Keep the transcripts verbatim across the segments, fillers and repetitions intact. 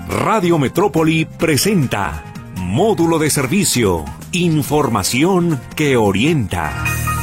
Radio Metrópoli presenta Módulo de Servicio, información que orienta.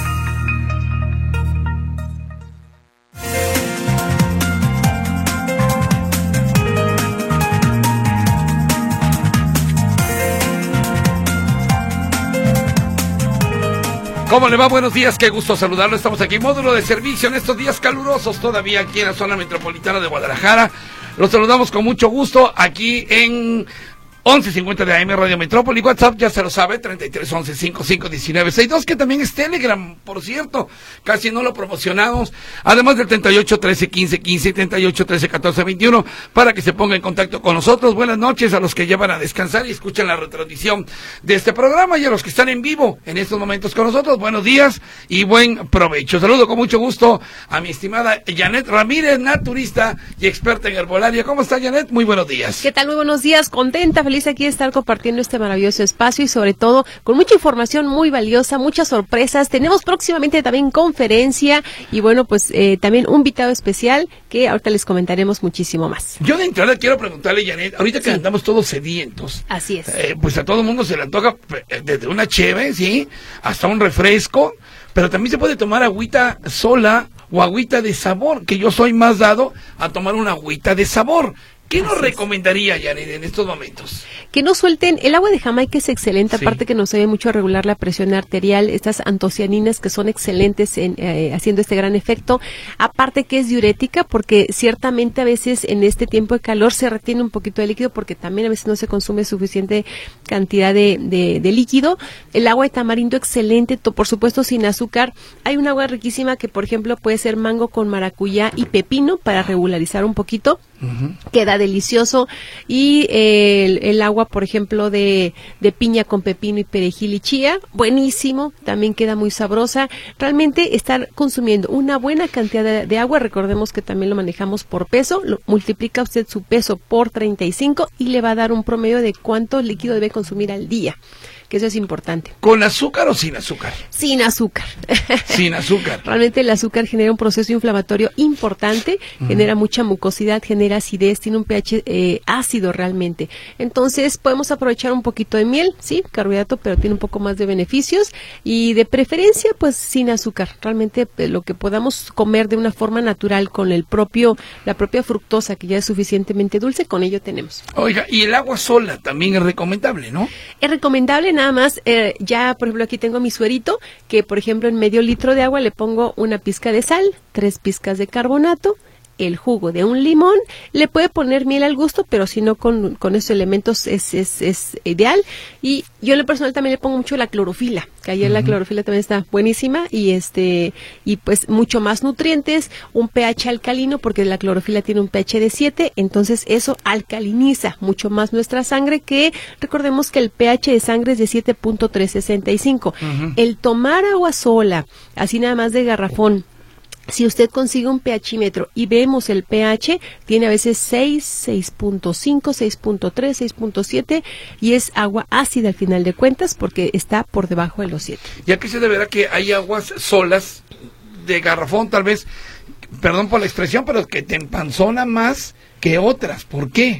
¿Cómo le va? Buenos días, qué gusto saludarlo. Estamos aquí, módulo de servicio, en estos días calurosos todavía aquí en la zona metropolitana de Guadalajara. Los saludamos con mucho gusto aquí en once cincuenta de A M Radio Metrópoli. WhatsApp, ya se lo sabe, treinta y tres once cincuenta y cinco diecinueve sesenta y dos, que también es Telegram, por cierto, casi no lo promocionamos. Además del treinta y ocho trece quince quince y treinta y ocho trece catorce veintiuno, para que se ponga en contacto con nosotros. Buenas noches a los que llevan a descansar y escuchan la retransmisión de este programa, y a los que están en vivo en estos momentos con nosotros. Buenos días y buen provecho. Saludo con mucho gusto a mi estimada Janet Ramírez, naturista y experta en herbolaria. ¿Cómo está, Janet? Muy buenos días. ¿Qué tal? Muy buenos días. Contenta, feliz aquí de estar compartiendo este maravilloso espacio y sobre todo con mucha información muy valiosa, muchas sorpresas. Tenemos próximamente también conferencia y bueno, pues eh, también un invitado especial que ahorita les comentaremos muchísimo más. Yo de entrada quiero preguntarle, Janet, ahorita que sí. andamos todos sedientos. Así es. Eh, pues a todo el mundo se le antoja desde una cheve, ¿sí? Hasta un refresco, pero también se puede tomar agüita sola o agüita de sabor, que yo soy más dado a tomar una agüita de sabor. ¿Qué nos recomendaría, Janet, en estos momentos? Que no suelten, el agua de Jamaica es excelente, sí. Aparte que nos ayuda mucho a regular la presión arterial, estas antocianinas que son excelentes en eh, haciendo este gran efecto, aparte que es diurética, porque ciertamente a veces en este tiempo de calor se retiene un poquito de líquido, porque también a veces no se consume suficiente cantidad de, de, de líquido. El agua de tamarindo excelente, to, por supuesto sin azúcar. Hay un agua riquísima que por ejemplo puede ser mango con maracuyá y pepino para regularizar un poquito. Uh-huh. Queda delicioso. Y eh, el, el agua, por ejemplo, de, de piña con pepino y perejil y chía, buenísimo, también queda muy sabrosa. Realmente estar consumiendo una buena cantidad de, de agua, recordemos que también lo manejamos por peso, lo, multiplica usted su peso por treinta y cinco y le va a dar un promedio de cuánto líquido debe consumir al día, que eso es importante. ¿Con azúcar o sin azúcar? Sin azúcar. Sin azúcar. Realmente el azúcar genera un proceso inflamatorio importante, uh-huh. genera mucha mucosidad, genera acidez, tiene un pH eh, ácido realmente. Entonces podemos aprovechar un poquito de miel, sí, carbohidrato, pero tiene un poco más de beneficios y de preferencia pues sin azúcar. Realmente eh, lo que podamos comer de una forma natural con el propio, la propia fructosa que ya es suficientemente dulce, con ello tenemos. Oiga, y el agua sola también es recomendable, ¿no? Es recomendable. Nada más, eh, ya por ejemplo aquí tengo mi suerito, que por ejemplo en medio litro de agua le pongo una pizca de sal, tres pizcas de carbonato, el jugo de un limón, le puede poner miel al gusto, pero si no con, con esos elementos es, es, es ideal. Y yo en lo personal también le pongo mucho la clorofila, que ayer uh-huh. la clorofila también está buenísima y este y pues mucho más nutrientes, un pH alcalino porque la clorofila tiene un pH de siete, entonces eso alcaliniza mucho más nuestra sangre, que recordemos que el pH de sangre es de siete punto trescientos sesenta y cinco. Uh-huh. El tomar agua sola, así nada más de garrafón, si usted consigue un pHímetro y vemos el pH, tiene a veces seis, seis punto cinco, seis punto tres, seis punto siete y es agua ácida al final de cuentas porque está por debajo de los siete. ¿Ya que se deberá que hay aguas solas de garrafón tal vez, perdón por la expresión, pero que te empanzona más que otras? ¿Por qué?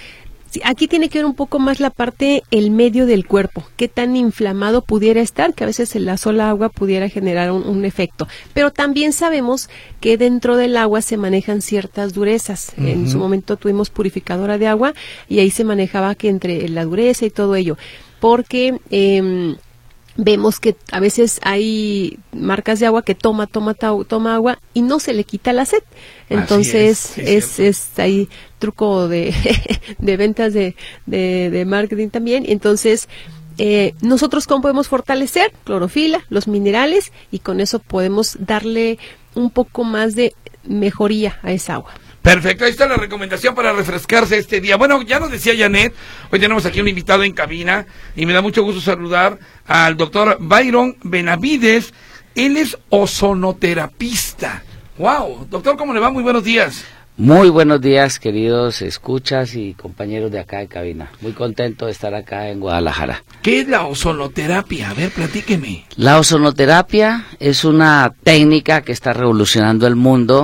Sí, aquí tiene que ver un poco más la parte, el medio del cuerpo, qué tan inflamado pudiera estar, que a veces en la sola agua pudiera generar un, un efecto. Pero también sabemos que dentro del agua se manejan ciertas durezas. Uh-huh. En su momento tuvimos purificadora de agua y ahí se manejaba que entre la dureza y todo ello, porque eh, vemos que a veces hay marcas de agua que toma, toma, toma agua y no se le quita la sed. Entonces, es, sí, es, es ahí truco de, de ventas de, de, de marketing también. Entonces, eh, nosotros cómo podemos fortalecer clorofila, los minerales, y con eso podemos darle un poco más de mejoría a esa agua. Perfecto, ahí está la recomendación para refrescarse este día. Bueno, ya nos decía Janet, hoy tenemos aquí un invitado en cabina y me da mucho gusto saludar al doctor Byron Benavides. Él es ozonoterapista. Wow, doctor, ¿cómo le va? Muy buenos días. Muy buenos días, queridos escuchas y compañeros de acá de cabina. Muy contento de estar acá en Guadalajara. ¿Qué es la ozonoterapia? A ver, platíqueme. La ozonoterapia es una técnica que está revolucionando el mundo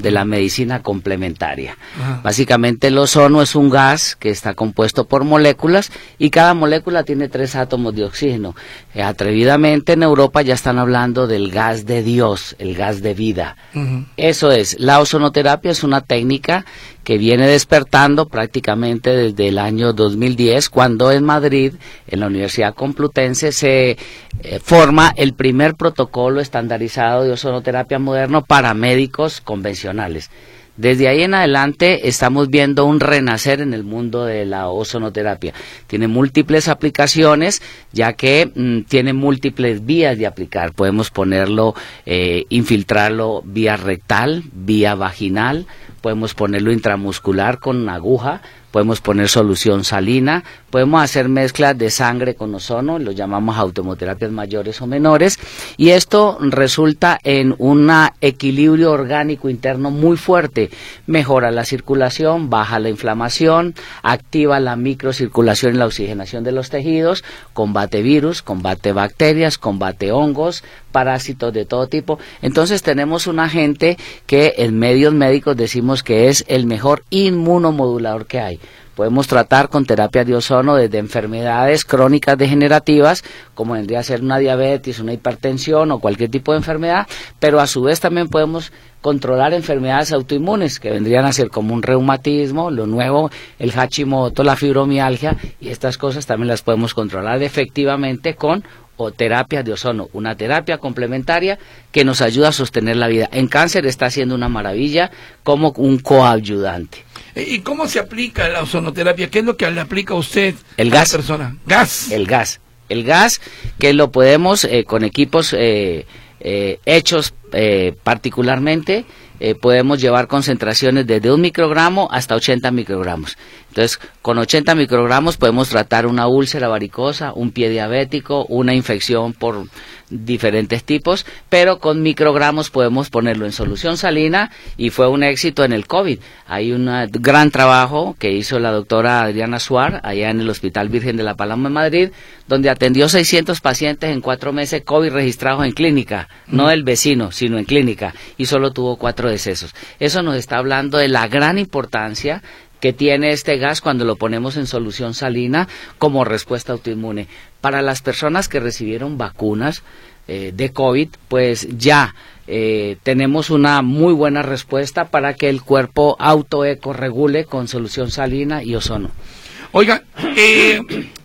de la medicina complementaria. Ajá. Básicamente el ozono es un gas que está compuesto por moléculas y cada molécula tiene tres átomos de oxígeno. Eh, atrevidamente en Europa ya están hablando del gas de Dios, el gas de vida. Uh-huh. Eso es, la ozonoterapia es una técnica que viene despertando prácticamente desde el año dos mil diez, cuando en Madrid, en la Universidad Complutense, se eh, forma el primer protocolo estandarizado de ozonoterapia moderno para médicos convencionales. Desde ahí en adelante estamos viendo un renacer en el mundo de la ozonoterapia. Tiene múltiples aplicaciones, ya que mmm, tiene múltiples vías de aplicar. Podemos ponerlo, eh, infiltrarlo vía rectal, vía vaginal, podemos ponerlo intramuscular con una aguja, podemos poner solución salina, podemos hacer mezclas de sangre con ozono, lo llamamos automoterapias mayores o menores, y esto resulta en un equilibrio orgánico interno muy fuerte, mejora la circulación, baja la inflamación, activa la microcirculación y la oxigenación de los tejidos, combate virus, combate bacterias, combate hongos, parásitos de todo tipo. Entonces tenemos un agente que en medios médicos decimos que es el mejor inmunomodulador que hay. Podemos tratar con terapia de ozono desde enfermedades crónicas degenerativas, como vendría a ser una diabetes, una hipertensión o cualquier tipo de enfermedad, pero a su vez también podemos controlar enfermedades autoinmunes, que vendrían a ser como un reumatismo, lo nuevo, el Hashimoto, la fibromialgia, y estas cosas también las podemos controlar efectivamente con o terapias de ozono, una terapia complementaria que nos ayuda a sostener la vida. En cáncer está haciendo una maravilla como un coayudante. ¿Y cómo se aplica la ozonoterapia? ¿Qué es lo que le aplica a usted el a gas. la persona? Gas. El gas. El gas que lo podemos eh, con equipos eh, eh, hechos eh, particularmente, eh, podemos llevar concentraciones desde un microgramo hasta ochenta microgramos. Entonces, con ochenta microgramos podemos tratar una úlcera varicosa, un pie diabético, una infección por diferentes tipos, pero con microgramos podemos ponerlo en solución salina, y fue un éxito en el COVID. Hay un gran trabajo que hizo la doctora Adriana Suar allá en el Hospital Virgen de la Paloma en Madrid, donde atendió seiscientos pacientes en cuatro meses COVID registrados en clínica, no el vecino, sino en clínica, y solo tuvo cuatro decesos. Eso nos está hablando de la gran importancia que tiene este gas cuando lo ponemos en solución salina como respuesta autoinmune. Para las personas que recibieron vacunas eh, de COVID, pues ya eh, tenemos una muy buena respuesta para que el cuerpo autoeco regule con solución salina y ozono. Oiga, eh,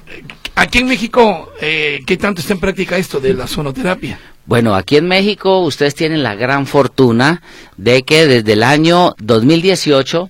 aquí en México, eh, ¿qué tanto está en práctica esto de la ozonoterapia? Bueno, aquí en México ustedes tienen la gran fortuna de que desde el año dos mil dieciocho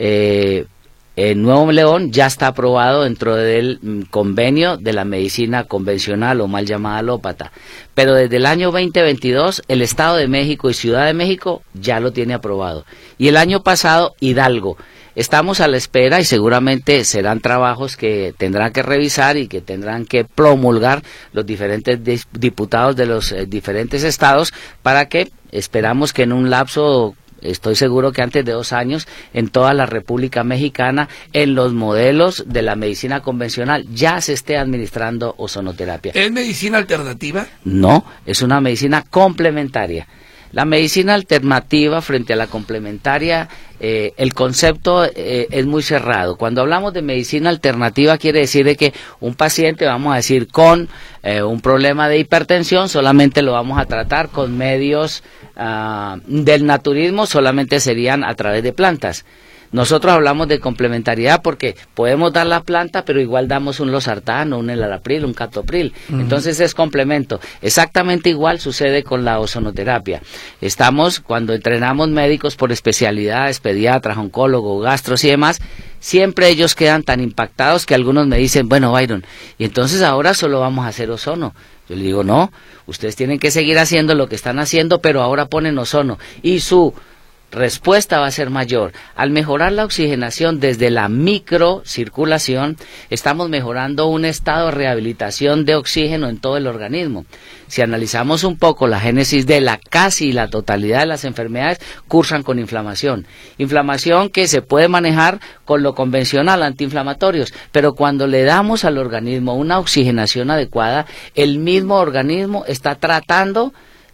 Eh, en Nuevo León ya está aprobado dentro del mm, convenio de la medicina convencional o mal llamada alópata, pero desde el año veinte veintidós el Estado de México y Ciudad de México ya lo tiene aprobado, y el año pasado Hidalgo. Estamos a la espera y seguramente serán trabajos que tendrán que revisar y que tendrán que promulgar los diferentes diputados de los eh, diferentes estados, para que esperamos que en un lapso, estoy seguro que antes de dos años, en toda la República Mexicana, en los modelos de la medicina convencional, ya se esté administrando ozonoterapia. ¿Es medicina alternativa? No, es una medicina complementaria. La medicina alternativa frente a la complementaria, eh, el concepto eh, es muy cerrado. Cuando hablamos de medicina alternativa, quiere decir de que un paciente, vamos a decir, con eh, un problema de hipertensión, solamente lo vamos a tratar con medios uh, del naturismo, solamente serían a través de plantas. Nosotros hablamos de complementariedad porque podemos dar la planta, pero igual damos un losartán, un enalapril, un captopril. Uh-huh. Entonces es complemento. Exactamente igual sucede con la ozonoterapia. Estamos, cuando entrenamos médicos por especialidades, pediatras, oncólogos, gastros y demás, siempre ellos quedan tan impactados que algunos me dicen, bueno, Byron, y entonces ahora solo vamos a hacer ozono. Yo le digo, no, ustedes tienen que seguir haciendo lo que están haciendo, pero ahora ponen ozono. Y su respuesta va a ser mayor. Al mejorar la oxigenación desde la microcirculación, estamos mejorando un estado de rehabilitación de oxígeno en todo el organismo. Si analizamos un poco la génesis de la casi la totalidad de las enfermedades, cursan con inflamación. Inflamación que se puede manejar con lo convencional, antiinflamatorios, pero cuando le damos al organismo una oxigenación adecuada, el mismo organismo está tratando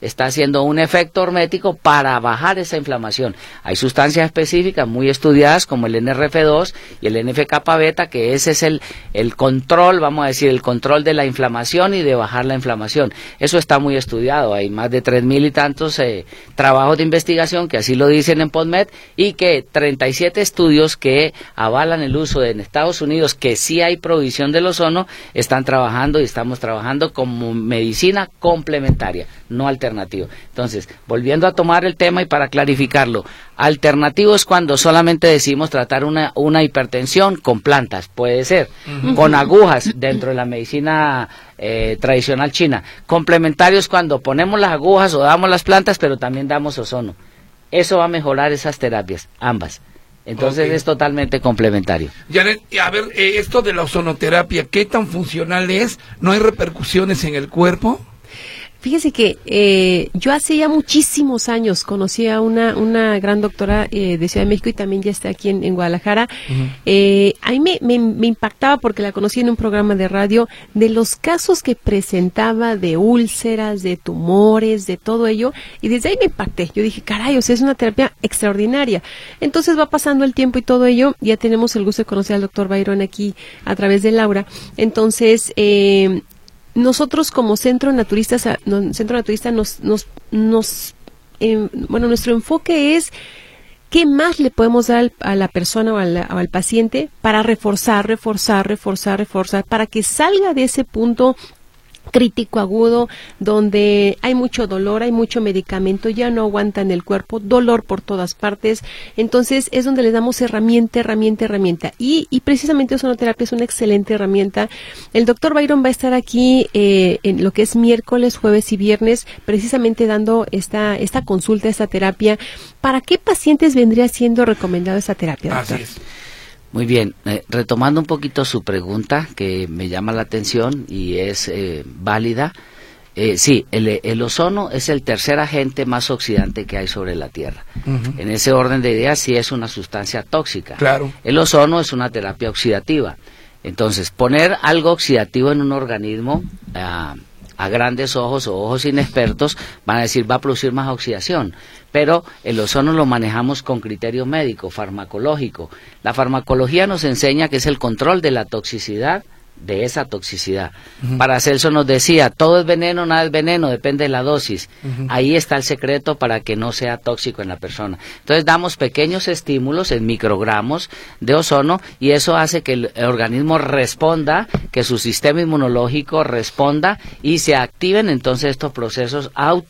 está haciendo un efecto hormético para bajar esa inflamación. Hay sustancias específicas muy estudiadas como el N R F dos y el N F kappa beta, que ese es el, el control, vamos a decir, el control de la inflamación y de bajar la inflamación. Eso está muy estudiado, hay más de tres mil y tantos eh, trabajos de investigación que así lo dicen en PubMed, y que treinta y siete estudios que avalan el uso de, en Estados Unidos, que sí hay provisión del ozono, están trabajando y estamos trabajando como medicina complementaria, no alternativa. Entonces, volviendo a tomar el tema y para clarificarlo, alternativo es cuando solamente decimos tratar una, una hipertensión con plantas, puede ser, uh-huh. con agujas dentro de la medicina eh, tradicional china. Complementario es cuando ponemos las agujas o damos las plantas, pero también damos ozono. Eso va a mejorar esas terapias, ambas. Entonces okay. es totalmente complementario. Janet, a ver, eh, esto de la ozonoterapia, ¿qué tan funcional es? ¿No hay repercusiones en el cuerpo? Fíjese que eh, yo hace ya muchísimos años conocí a una, una gran doctora eh, de Ciudad de México y también ya está aquí en, en Guadalajara. Uh-huh. eh, a mí me, me, me impactaba porque la conocí en un programa de radio de los casos que presentaba de úlceras, de tumores, de todo ello, y desde ahí me impacté. Yo dije, caray, o sea, es una terapia extraordinaria. Entonces va pasando el tiempo y todo ello, ya tenemos el gusto de conocer al doctor Byron aquí a través de Laura. Entonces, eh, nosotros como centro naturista, centro naturista nos, nos, nos eh, bueno, nuestro enfoque es qué más le podemos dar al, a la persona o, a la, o al paciente para reforzar, reforzar, reforzar, reforzar, para que salga de ese punto crítico agudo donde hay mucho dolor, hay mucho medicamento, ya no aguanta en el cuerpo, dolor por todas partes. Entonces es donde les damos herramienta, herramienta, herramienta y, y precisamente ozonoterapia es una excelente herramienta. El doctor Byron va a estar aquí eh, en lo que es miércoles, jueves y viernes, precisamente dando esta, esta consulta, esta terapia. ¿Para qué pacientes vendría siendo recomendada esta terapia, doctor? Así es. Muy bien, eh, retomando un poquito su pregunta, que me llama la atención y es eh, válida, eh, sí, el, el ozono es el tercer agente más oxidante que hay sobre la Tierra. Uh-huh. En ese orden de ideas, sí es una sustancia tóxica. Claro. El ozono es una terapia oxidativa. Entonces, poner algo oxidativo en un organismo, uh, a grandes ojos o ojos inexpertos, van a decir, va a producir más oxidación. Pero el ozono lo manejamos con criterio médico, farmacológico. La farmacología nos enseña que es el control de la toxicidad de esa toxicidad. Uh-huh. Paracelso nos decía, todo es veneno, nada es veneno, depende de la dosis. Uh-huh. Ahí está el secreto para que no sea tóxico en la persona. Entonces damos pequeños estímulos en microgramos de ozono y eso hace que el organismo responda, que su sistema inmunológico responda y se activen entonces estos procesos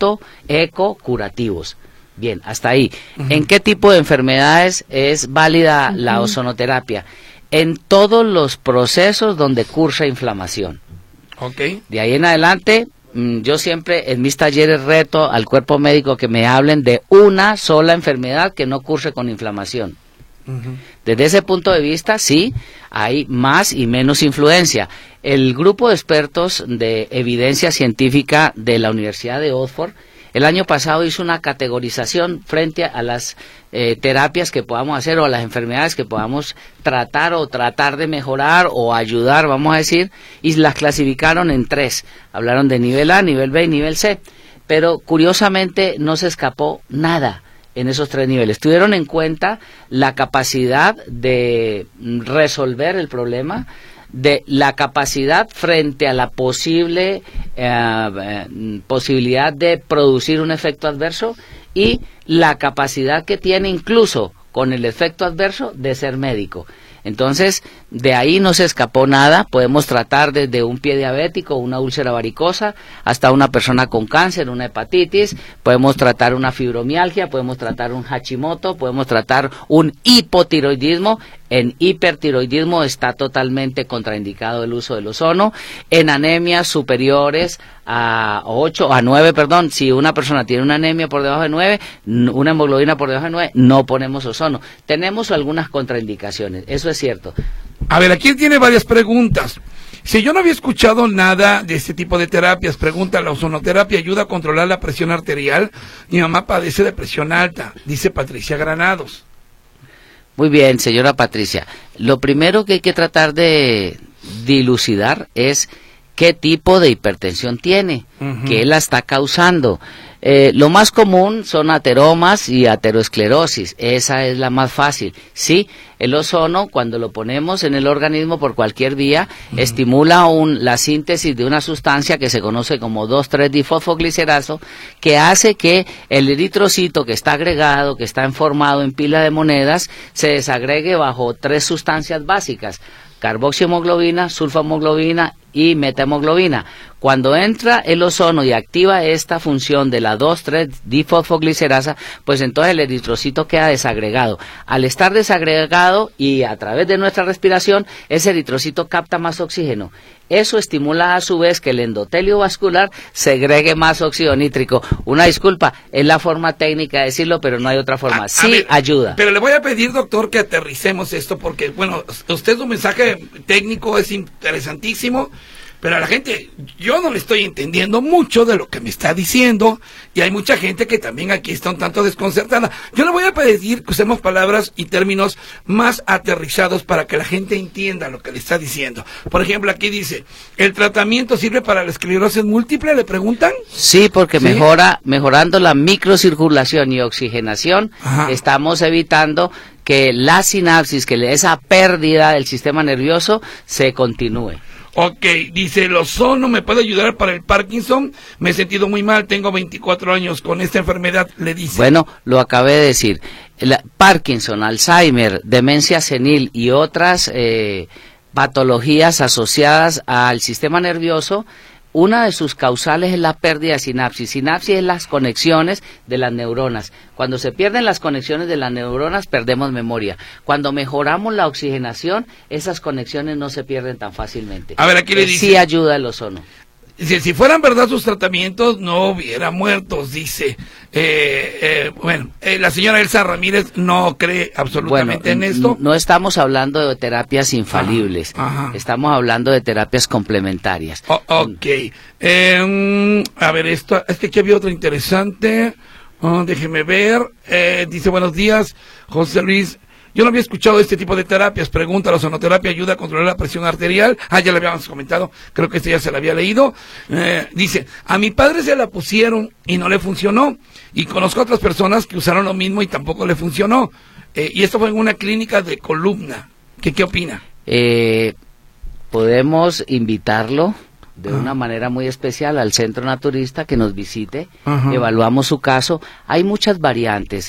auto-eco-curativos. Bien, hasta ahí. Uh-huh. ¿En qué tipo de enfermedades es válida uh-huh. la ozonoterapia? En todos los procesos donde cursa inflamación. Okay. De ahí en adelante, yo siempre en mis talleres reto al cuerpo médico que me hablen de una sola enfermedad que no curse con inflamación. Uh-huh. Desde ese punto de vista, sí, hay más y menos influencia. El grupo de expertos de evidencia científica de la Universidad de Oxford el año pasado hizo una categorización frente a las eh, terapias que podamos hacer o a las enfermedades que podamos tratar o tratar de mejorar o ayudar, vamos a decir, y las clasificaron en tres. Hablaron de nivel A, nivel B y nivel C, pero curiosamente no se escapó nada en esos tres niveles. Tuvieron en cuenta la capacidad de resolver el problema, de la capacidad frente a la posible eh, eh, posibilidad de producir un efecto adverso y la capacidad que tiene incluso con el efecto adverso de ser médico. Entonces, de ahí no se escapó nada. Podemos tratar desde un pie diabético, una úlcera varicosa, hasta una persona con cáncer, una hepatitis. Podemos tratar una fibromialgia, podemos tratar un Hashimoto, podemos tratar un hipotiroidismo. En hipertiroidismo está totalmente contraindicado el uso del ozono. En anemias superiores a ocho, a nueve, perdón, si una persona tiene una anemia por debajo de nueve, una hemoglobina por debajo de nueve, no ponemos ozono. Tenemos algunas contraindicaciones, eso es cierto. A ver, aquí tiene varias preguntas. Si yo no había escuchado nada de este tipo de terapias, pregunta, ¿la ozonoterapia ayuda a controlar la presión arterial? Mi mamá padece de presión alta, dice Patricia Granados. Muy bien, señora Patricia. Lo primero que hay que tratar de dilucidar es qué tipo de hipertensión tiene, uh-huh. qué la está causando. Eh, lo más común son ateromas y aterosclerosis, esa es la más fácil. Sí, el ozono, cuando lo ponemos en el organismo por cualquier vía, uh-huh. estimula un, la síntesis de una sustancia que se conoce como dos tres difosfoglicerato, que hace que el eritrocito que está agregado, que está formado en pila de monedas, se desagregue bajo tres sustancias básicas: carboxihemoglobina, sulfahemoglobina y metahemoglobina. Cuando entra el ozono y activa esta función de la dos tres difosfoglicerasa, pues entonces el eritrocito queda desagregado. Al estar desagregado y a través de nuestra respiración, ese eritrocito capta más oxígeno. Eso estimula a su vez que el endotelio vascular segregue más óxido nítrico. Una disculpa, es la forma técnica de decirlo, pero no hay otra forma. A, sí, a ver, ayuda. Pero le voy a pedir, doctor, que aterricemos esto, porque, bueno, usted su mensaje técnico es interesantísimo, pero a la gente, yo no le estoy entendiendo mucho de lo que me está diciendo, y hay mucha gente que también aquí está un tanto desconcertada. Yo le voy a pedir que usemos palabras y términos más aterrizados para que la gente entienda lo que le está diciendo. Por ejemplo, aquí dice, ¿el tratamiento sirve para la esclerosis múltiple? ¿Le preguntan? Sí, porque ¿Sí? mejora, mejorando la microcirculación y oxigenación, Ajá. estamos evitando que la sinapsis, que esa pérdida del sistema nervioso se continúe. Ok, dice, el ozono me puede ayudar para el Parkinson. Me he sentido muy mal, tengo veinticuatro años con esta enfermedad, le dice. Bueno, lo acabé de decir. El Parkinson, Alzheimer, demencia senil y otras eh, patologías asociadas al sistema nervioso, una de sus causales es la pérdida de sinapsis. Sinapsis es las conexiones de las neuronas. Cuando se pierden las conexiones de las neuronas, perdemos memoria. Cuando mejoramos la oxigenación, esas conexiones no se pierden tan fácilmente. A ver, aquí le dice. Sí ayuda el ozono. Dice, si fueran verdad sus tratamientos, no hubiera muertos, dice. Eh, eh, bueno, eh, la señora Elsa Ramírez no cree absolutamente bueno, en esto. No estamos hablando de terapias infalibles, ajá, ajá. estamos hablando de terapias complementarias. Oh, ok. Eh, a ver, esto, es que aquí había otro interesante. Oh, déjeme ver. Eh, dice, buenos días, José Luis. Yo no había escuchado este tipo de terapias. Pregunta, ¿la ozonoterapia ayuda a controlar la presión arterial? Ah, ya lo habíamos comentado. Creo que este ya se la había leído. Eh, dice, a mi padre se la pusieron y no le funcionó. Y conozco a otras personas que usaron lo mismo y tampoco le funcionó. Eh, y esto fue en una clínica de columna. ¿Qué, qué opina? Eh, podemos invitarlo de una manera muy especial al centro naturista, que nos visite. Ajá. Evaluamos su caso. Hay muchas variantes.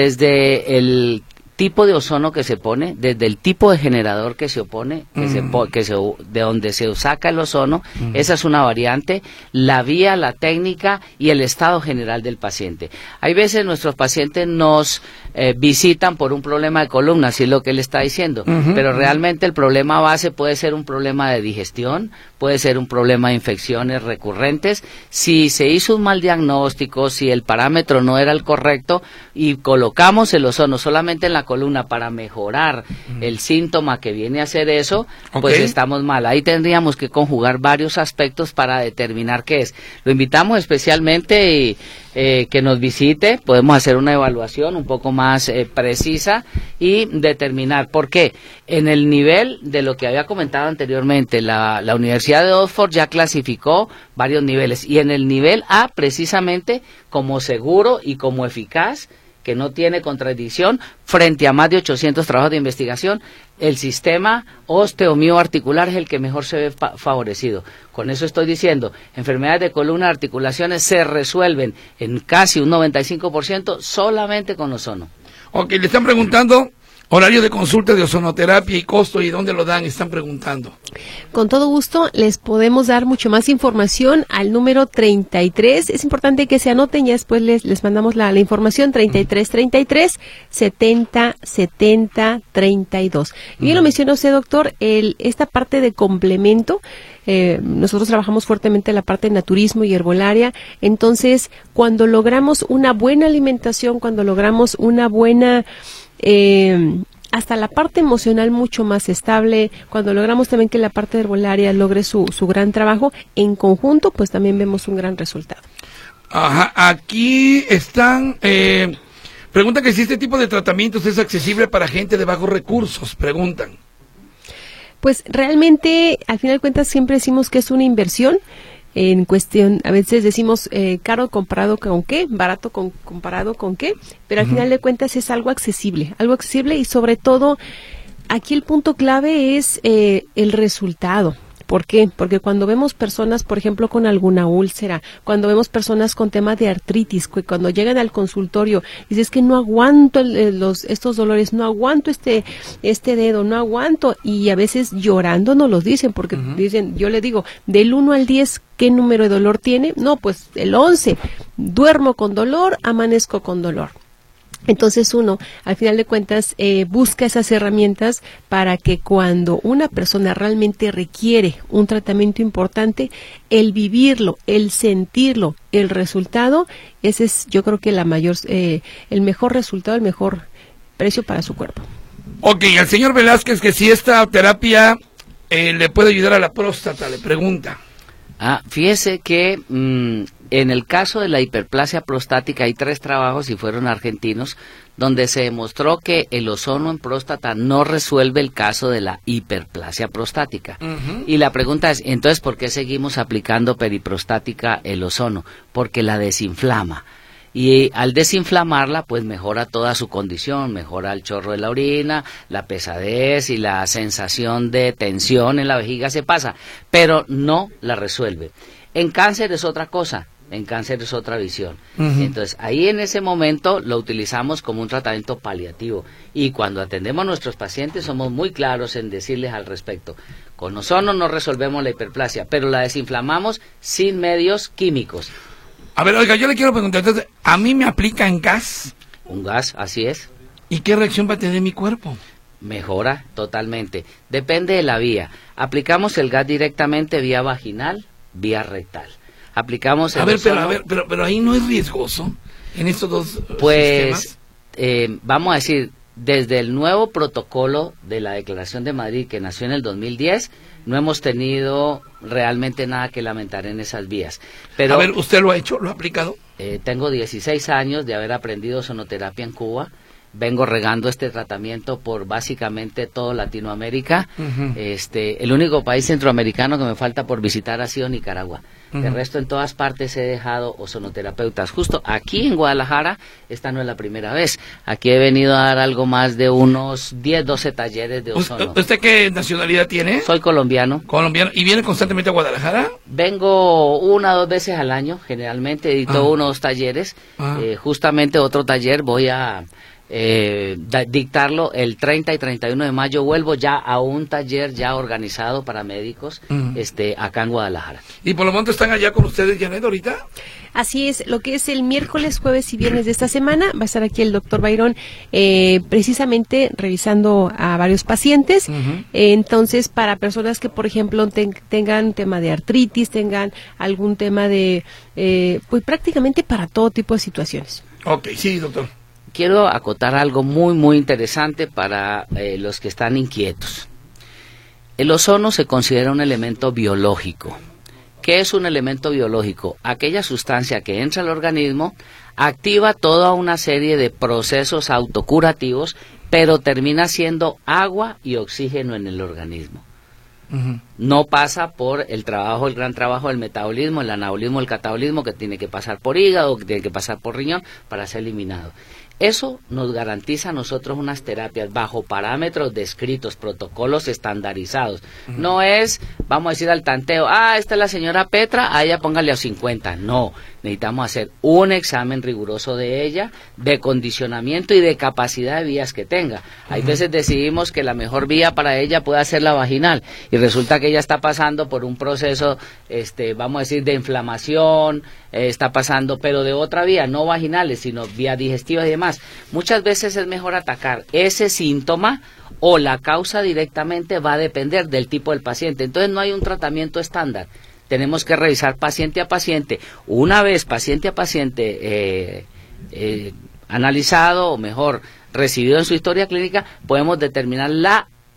Desde el tipo de ozono que se pone, desde el tipo de generador que se opone, que mm. se, que se, de donde se saca el ozono, mm. esa es una variante, la vía, la técnica y el estado general del paciente. Hay veces nuestros pacientes nos eh, visitan por un problema de columna, así es lo que él está diciendo, uh-huh. pero realmente el problema base puede ser un problema de digestión, puede ser un problema de infecciones recurrentes. Si se hizo un mal diagnóstico, si el parámetro no era el correcto y colocamos el ozono solamente en la columna para mejorar mm. el síntoma que viene a ser eso, okay. pues estamos mal. Ahí tendríamos que conjugar varios aspectos para determinar qué es. Lo invitamos especialmente y eh, que nos visite, podemos hacer una evaluación un poco más eh, precisa y determinar por qué. En el nivel de lo que había comentado anteriormente, la, la Universidad de Oxford ya clasificó varios niveles y en el nivel A precisamente como seguro y como eficaz, que no tiene contradicción frente a más de ochocientos trabajos de investigación, el sistema osteomioarticular es el que mejor se ve fa favorecido. Con eso estoy diciendo, enfermedades de columna y articulaciones se resuelven en casi un noventa y cinco por ciento solamente con ozono. Ok, le están preguntando horario de consulta de ozonoterapia y costo, y dónde lo dan, están preguntando. Con todo gusto les podemos dar mucho más información al número treinta y tres. Es importante que se anoten, ya después les, les mandamos la, la información. treinta y tres treinta y tres setenta setenta treinta y dos. Y bien lo menciona usted, doctor, el, esta parte de complemento. Eh, nosotros trabajamos fuertemente la parte de naturismo y herbolaria. Entonces, cuando logramos una buena alimentación, cuando logramos una buena Eh, hasta la parte emocional mucho más estable, cuando logramos también que la parte herbolaria logre su, su gran trabajo, en conjunto, pues también vemos un gran resultado. Ajá, aquí están, eh, preguntan que si este tipo de tratamientos es accesible para gente de bajos recursos, preguntan. Pues realmente, al final de cuentas, siempre decimos que es una inversión. en cuestión, a veces decimos eh, caro comparado con qué, barato con, comparado con qué, pero al uh-huh. final de cuentas es algo accesible, algo accesible y sobre todo aquí el punto clave es eh, el resultado. ¿Por qué? Porque cuando vemos personas, por ejemplo, con alguna úlcera, cuando vemos personas con temas de artritis, que cuando llegan al consultorio, dices que no aguanto el, los estos dolores, no aguanto este este dedo, no aguanto, y a veces llorando nos los dicen, porque uh-huh. dicen, yo le digo, del uno al diez, ¿qué número de dolor tiene? No, pues el once, duermo con dolor, amanezco con dolor. Entonces uno, al final de cuentas, eh, busca esas herramientas para que cuando una persona realmente requiere un tratamiento importante, el vivirlo, el sentirlo, el resultado, ese es, yo creo que la mayor, eh, el mejor resultado, el mejor precio para su cuerpo. Ok, al señor Velázquez, que si esta terapia eh, le puede ayudar a la próstata, le pregunta. Ah, fíjese que mmm, en el caso de la hiperplasia prostática hay tres trabajos y fueron argentinos donde se demostró que el ozono en próstata no resuelve el caso de la hiperplasia prostática. Uh-huh. Y la pregunta es, entonces, ¿por qué seguimos aplicando periprostática el ozono? Porque la desinflama. Y al desinflamarla, pues mejora toda su condición, mejora el chorro de la orina, la pesadez y la sensación de tensión en la vejiga se pasa, pero no la resuelve. En cáncer es otra cosa, en cáncer es otra visión. Uh-huh. Entonces, ahí en ese momento lo utilizamos como un tratamiento paliativo. Y cuando atendemos a nuestros pacientes somos muy claros en decirles al respecto. Con ozono no resolvemos la hiperplasia, pero la desinflamamos sin medios químicos. A ver, oiga, yo le quiero preguntar, entonces, ¿a mí me aplican gas? Un gas, así es. ¿Y qué reacción va a tener mi cuerpo? Mejora totalmente. Depende de la vía. Aplicamos el gas directamente vía vaginal, vía rectal. Aplicamos el A ver, ozono, pero, a ver, pero, pero ahí no es riesgoso en estos dos pues, sistemas. Eh, vamos a decir, desde el nuevo protocolo de la Declaración de Madrid que nació en el dos mil diez, no hemos tenido realmente nada que lamentar en esas vías. Pero, a ver, ¿usted lo ha hecho? ¿Lo ha aplicado? Eh, tengo dieciséis años de haber aprendido sonoterapia en Cuba. Vengo regando este tratamiento por básicamente toda Latinoamérica. Uh-huh. Este, el único país centroamericano que me falta por visitar ha sido Nicaragua. Uh-huh. El resto en todas partes he dejado ozonoterapeutas. Justo aquí en Guadalajara, esta no es la primera vez. Aquí he venido a dar algo más de unos diez, doce talleres de ozono. ¿Usted qué nacionalidad tiene? Soy colombiano. Colombiano. ¿Y viene constantemente a Guadalajara? Vengo una o dos veces al año, generalmente. Edito ah. uno o dos talleres. Ah. Eh, justamente otro taller voy a... Eh, da, dictarlo el treinta y treinta y uno de mayo. Vuelvo ya a un taller ya organizado para médicos uh-huh. este acá en Guadalajara. ¿Y por lo tanto están allá con ustedes, Janet, ahorita? Así es, lo que es el miércoles, jueves y viernes de esta semana va a estar aquí el doctor Bayrón eh, precisamente revisando a varios pacientes. Uh-huh. eh, entonces, para personas que, por ejemplo, ten, tengan tema de artritis, tengan algún tema de, eh, pues prácticamente para todo tipo de situaciones. Ok, sí, doctor. Quiero acotar algo muy, muy interesante para eh, los que están inquietos. El ozono se considera un elemento biológico. ¿Qué es un elemento biológico? Aquella sustancia que entra al organismo, activa toda una serie de procesos autocurativos, pero termina siendo agua y oxígeno en el organismo. Uh-huh. No pasa por el trabajo, el gran trabajo del metabolismo, el anabolismo, el catabolismo, que tiene que pasar por hígado, que tiene que pasar por riñón para ser eliminado. Eso nos garantiza a nosotros unas terapias bajo parámetros descritos, protocolos estandarizados. Uh-huh. No es, vamos a decir al tanteo, ah, esta es la señora Petra, a ella póngale a cincuenta. No, necesitamos hacer un examen riguroso de ella, de condicionamiento y de capacidad de vías que tenga. Uh-huh. Hay veces decidimos que la mejor vía para ella puede ser la vaginal y resulta que ella está pasando por un proceso, este, vamos a decir, de inflamación, eh, está pasando, pero de otra vía, no vaginales, sino vías digestivas y demás. Muchas veces es mejor atacar ese síntoma o la causa directamente va a depender del tipo del paciente. Entonces no hay un tratamiento estándar. Tenemos que revisar paciente a paciente. Una vez paciente a paciente eh, eh, analizado o mejor recibido en su historia clínica, podemos determinar la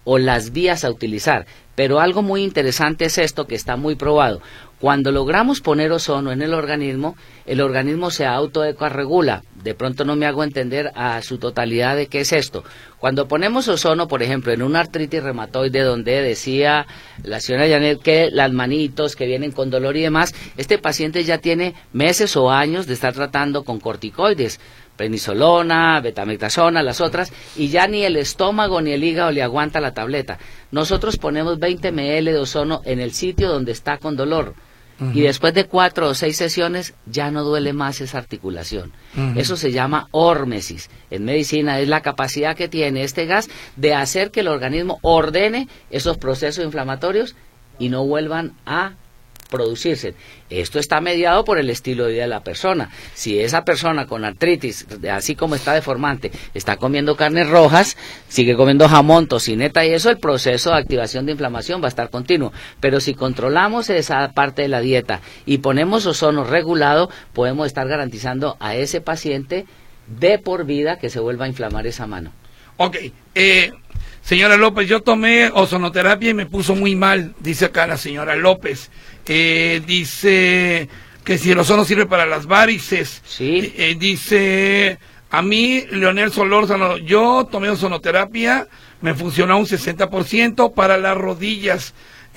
o las vías a utilizar. Pero algo muy interesante es esto que está muy probado. Cuando logramos poner ozono en el organismo, el organismo se autoecoregula. De pronto no me hago entender a su totalidad de qué es esto. Cuando ponemos ozono, por ejemplo, en una artritis reumatoide donde decía la señora Janet que las manitos que vienen con dolor y demás, este paciente ya tiene meses o años de estar tratando con corticoides, prednisolona, betamectasona, las otras, y ya ni el estómago ni el hígado le aguanta la tableta. Nosotros ponemos veinte mililitros de ozono en el sitio donde está con dolor. Uh-huh. Y después de cuatro o seis sesiones ya no duele más esa articulación. Uh-huh. Eso se llama hórmesis. En medicina es la capacidad que tiene este gas de hacer que el organismo ordene esos procesos inflamatorios y no vuelvan a producirse. Esto está mediado por el estilo de vida de la persona. Si esa persona con artritis, así como está deformante, está comiendo carnes rojas, sigue comiendo jamón, tocineta y eso, el proceso de activación de inflamación va a estar continuo. Pero si controlamos esa parte de la dieta y ponemos ozono regulado, podemos estar garantizando a ese paciente de por vida que se vuelva a inflamar esa mano. Ok, eh, señora López, yo tomé ozonoterapia y me puso muy mal, dice acá la señora López. Eh, dice que si el ozono sirve para las varices. Sí. Eh, dice, a mí, Leonel Solórzano, yo tomé ozonoterapia, me funcionó un sesenta por ciento para las rodillas.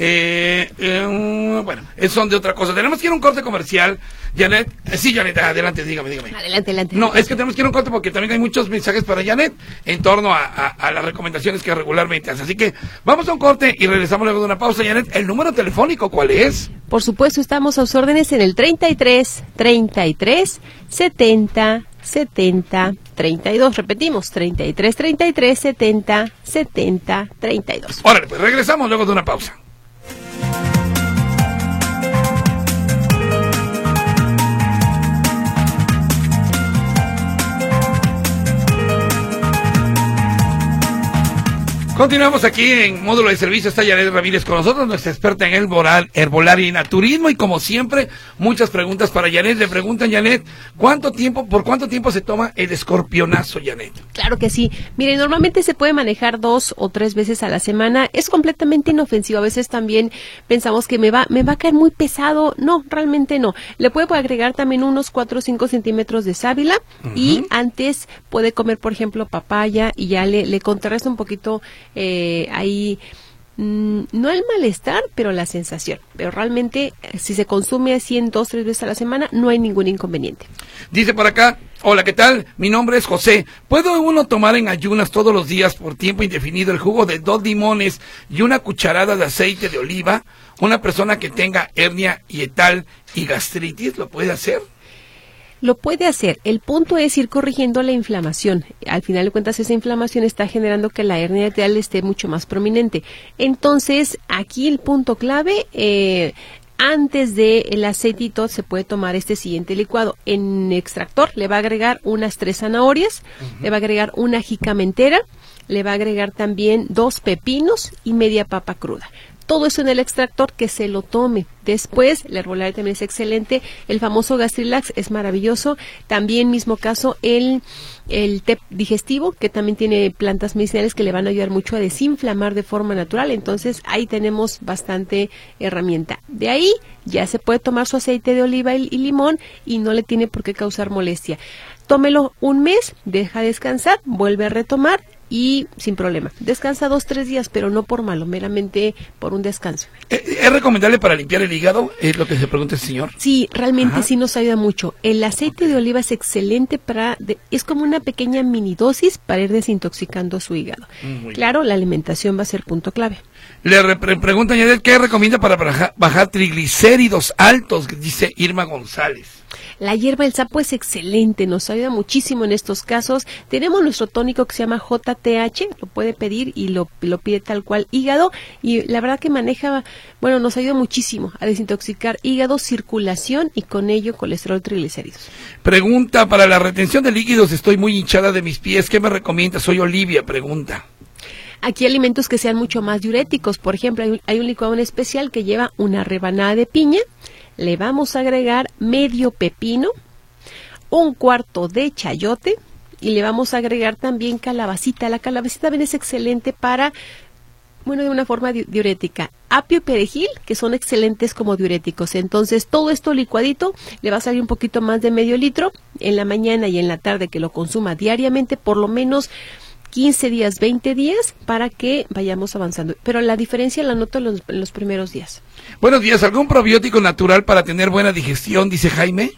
Eh, eh, bueno, es son de otra cosa. Tenemos que ir a un corte comercial. Janet, eh, sí, Janet, adelante, dígame, dígame. Adelante, adelante. No, es que tenemos que ir a un corte porque también hay muchos mensajes para Janet en torno a, a, a las recomendaciones que regularmente hace. Así que vamos a un corte y regresamos luego de una pausa. Janet, ¿el número telefónico cuál es? Por supuesto, estamos a sus órdenes en el treinta y tres, treinta y tres, setenta, setenta, treinta y dos. Repetimos, treinta y tres, treinta y tres, setenta, setenta, treinta y dos. Órale, pues regresamos luego de una pausa. Continuamos aquí en Módulo de Servicio. Está Janet Ramírez con nosotros, nuestra experta en herbolaria, herbolaria y naturismo. Y como siempre, muchas preguntas para Janet. Le preguntan, Janet, ¿cuánto tiempo, por cuánto tiempo se toma el escorpionazo, Janet? Claro que sí. Mire, normalmente se puede manejar dos o tres veces a la semana. Es completamente inofensivo. A veces también pensamos que me va, me va a caer muy pesado. No, realmente no. Le puede agregar también unos cuatro o cinco centímetros de sábila. Uh-huh. Y antes puede comer, por ejemplo, papaya y ya le, le contrarresta un poquito Eh, ahí mmm, no el malestar, pero la sensación. Pero realmente, si se consume así en dos, tres veces a la semana, no hay ningún inconveniente. Dice por acá, hola, ¿qué tal? Mi nombre es José. ¿Puedo uno tomar en ayunas todos los días por tiempo indefinido el jugo de dos limones y una cucharada de aceite de oliva? Una persona que tenga hernia hiatal y gastritis, ¿lo puede hacer? Lo puede hacer. El punto es ir corrigiendo la inflamación. Al final de cuentas, esa inflamación está generando que la hernia hiatal esté mucho más prominente. Entonces, aquí el punto clave, eh, antes del aceitito se puede tomar este siguiente licuado. En extractor le va a agregar unas tres zanahorias, uh-huh. le va a agregar una jícama entera, le va a agregar también dos pepinos y media papa cruda. Todo eso en el extractor, que se lo tome. Después, la herbolaria también es excelente. El famoso Gastrilax es maravilloso. También, mismo caso, el, el té digestivo, que también tiene plantas medicinales que le van a ayudar mucho a desinflamar de forma natural. Entonces, ahí tenemos bastante herramienta. De ahí, ya se puede tomar su aceite de oliva y, y limón y no le tiene por qué causar molestia. Tómelo un mes, deja descansar, vuelve a retomar y sin problema. Descansa dos, tres días, pero no por malo, meramente por un descanso. ¿Es recomendable para limpiar el hígado? Es lo que se pregunta el señor. Sí, realmente Ajá. sí nos ayuda mucho. El aceite okay. de oliva es excelente para, de, es como una pequeña mini dosis para ir desintoxicando su hígado. Muy claro, bien. La alimentación va a ser punto clave. Le re preguntan, Yanet, ¿qué recomienda para bajar, bajar triglicéridos altos? Dice Irma González. La hierba del sapo es excelente, nos ayuda muchísimo en estos casos. Tenemos nuestro tónico que se llama J T H, lo puede pedir y lo, lo pide tal cual hígado. Y la verdad que maneja, bueno, nos ayuda muchísimo a desintoxicar hígado, circulación y con ello colesterol, triglicéridos. Pregunta, para la retención de líquidos estoy muy hinchada de mis pies, ¿qué me recomienda? Soy Olivia, pregunta. Aquí hay alimentos que sean mucho más diuréticos. Por ejemplo, hay un, hay un licuado en especial que lleva una rebanada de piña. Le vamos a agregar medio pepino, un cuarto de chayote y le vamos a agregar también calabacita. La calabacita también es excelente para Bueno, de una forma di diurética. Apio y perejil, que son excelentes como diuréticos. Entonces, todo esto licuadito le va a salir un poquito más de medio litro en la mañana y en la tarde, que lo consuma diariamente, por lo menos quince días, veinte días, para que vayamos avanzando. Pero la diferencia la noto en los, en los primeros días. Buenos días. ¿Algún probiótico natural para tener buena digestión, dice Jaime?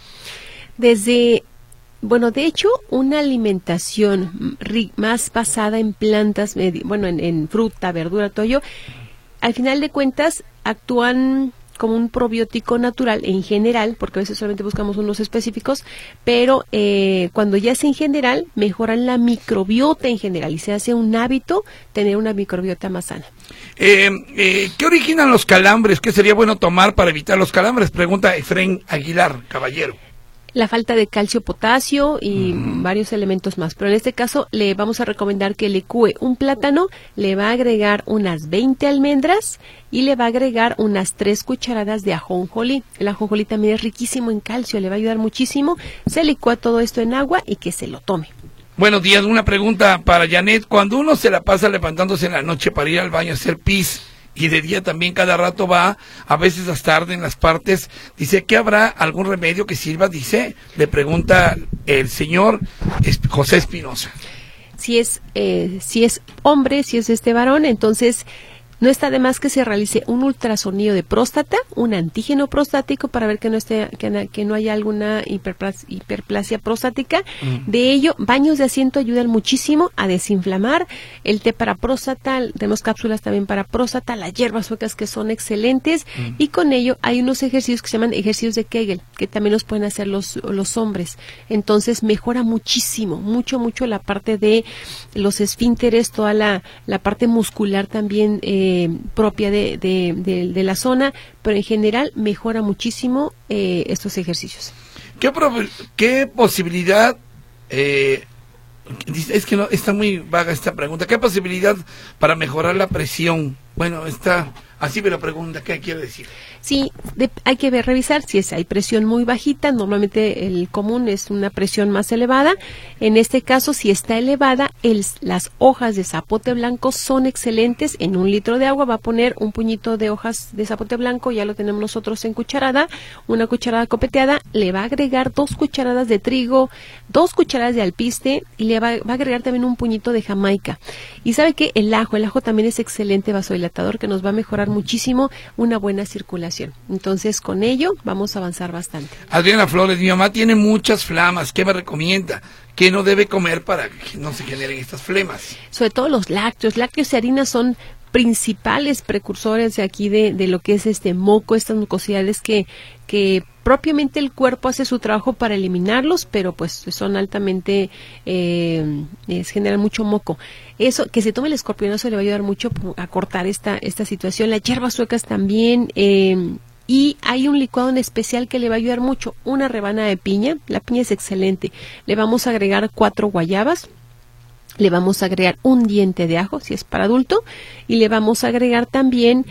Desde... Bueno, de hecho, una alimentación más basada en plantas, bueno, en, en fruta, verdura, todo ello, al final de cuentas actúan como un probiótico natural en general, porque a veces solamente buscamos unos específicos, pero eh, cuando ya es en general, mejoran la microbiota en general y se hace un hábito tener una microbiota más sana. Eh, eh, ¿Qué originan los calambres? ¿Qué sería bueno tomar para evitar los calambres? Pregunta Efraín Aguilar, caballero. La falta de calcio, potasio y mm. varios elementos más. Pero en este caso le vamos a recomendar que licúe un plátano, le va a agregar unas veinte almendras y le va a agregar unas tres cucharadas de ajonjolí. El ajonjolí también es riquísimo en calcio, le va a ayudar muchísimo. Se licúa todo esto en agua y que se lo tome. Buenos días, una pregunta para Janet. Cuando uno se la pasa levantándose en la noche para ir al baño a hacer pis, y de día también cada rato va, a veces hasta arden las partes, dice que habrá algún remedio que sirva, dice, le pregunta el señor José Espinosa. Si es, eh, si es hombre, si es este varón, entonces no está de más que se realice un ultrasonido de próstata, un antígeno prostático para ver que no esté, que, que no haya alguna hiperplasia, hiperplasia prostática. Mm. De ello, baños de asiento ayudan muchísimo a desinflamar. El té para próstata, tenemos cápsulas también para próstata, las hierbas suecas que son excelentes, mm. y con ello hay unos ejercicios que se llaman ejercicios de Kegel, que también los pueden hacer los, los hombres. Entonces mejora muchísimo, mucho, mucho la parte de los esfínteres, toda la, la parte muscular también, eh, Eh, propia de, de, de, de la zona, pero en general mejora muchísimo eh, estos ejercicios. ¿Qué, qué posibilidad, eh, es que no, está muy vaga esta pregunta, qué posibilidad para mejorar la presión? Bueno, está, así me lo pregunta, ¿qué quiere decir? Sí, de, hay que ver, revisar si es, hay presión muy bajita, normalmente el común es una presión más elevada. En este caso, si está elevada, el, las hojas de zapote blanco son excelentes. En un litro de agua va a poner un puñito de hojas de zapote blanco, ya lo tenemos nosotros en cucharada, una cucharada copeteada, le va a agregar dos cucharadas de trigo, dos cucharadas de alpiste y le va, va a agregar también un puñito de jamaica. Y sabe que el ajo, el ajo también es excelente vasodilatador que nos va a mejorar muchísimo una buena circulación. Entonces, con ello vamos a avanzar bastante. Adriana Flores, mi mamá tiene muchas flamas, ¿qué me recomienda? ¿Qué no debe comer para que no se generen estas flemas? Sobre todo los lácteos, lácteos y harinas son principales precursores de aquí de, de lo que es este moco, estas mucosidades que, que propiamente el cuerpo hace su trabajo para eliminarlos, pero pues son altamente, eh, es, generan mucho moco. Eso, que se tome el escorpionazo le va a ayudar mucho a cortar esta, esta situación. Las hierbas suecas también, eh, y hay un licuado en especial que le va a ayudar mucho, una rebanada de piña, la piña es excelente, le vamos a agregar cuatro guayabas, le vamos a agregar un diente de ajo, si es para adulto, y le vamos a agregar también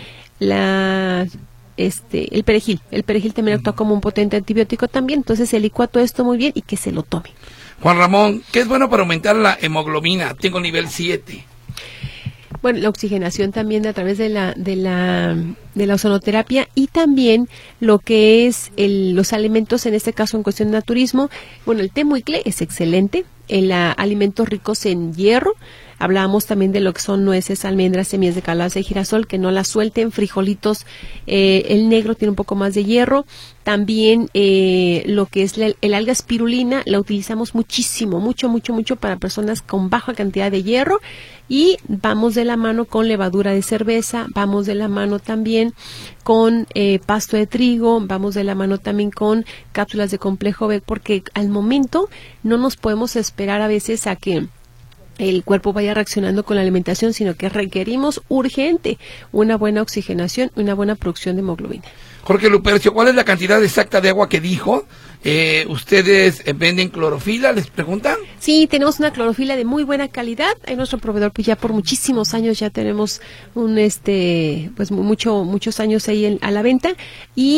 la, este, el perejil. El perejil también actúa como un potente antibiótico también, entonces se licúa todo esto muy bien y que se lo tome. Juan Ramón, ¿qué es bueno para aumentar la hemoglobina? Tengo nivel siete. Bueno, la oxigenación también a través de la de la de la ozonoterapia y también lo que es el, los alimentos, en este caso en cuestión de naturismo. Bueno, el té muicle es excelente, el a, alimentos ricos en hierro. Hablábamos también de lo que son nueces, almendras, semillas de calabaza y girasol, que no las suelten, frijolitos, eh, el negro tiene un poco más de hierro. También eh, lo que es la, el alga espirulina, la utilizamos muchísimo, mucho, mucho, mucho para personas con baja cantidad de hierro. Y vamos de la mano con levadura de cerveza, vamos de la mano también con eh, pasto de trigo, vamos de la mano también con cápsulas de complejo B, porque al momento no nos podemos esperar a veces a que el cuerpo vaya reaccionando con la alimentación, sino que requerimos urgente una buena oxigenación y una buena producción de hemoglobina. Jorge Lupercio, ¿cuál es la cantidad exacta de agua que dijo? Eh, ¿Ustedes eh, venden clorofila? ¿Les preguntan? Sí, tenemos una clorofila de muy buena calidad. En nuestro proveedor, pues ya por muchísimos años ya tenemos un, este, pues mucho, muchos años ahí en, a la venta. Y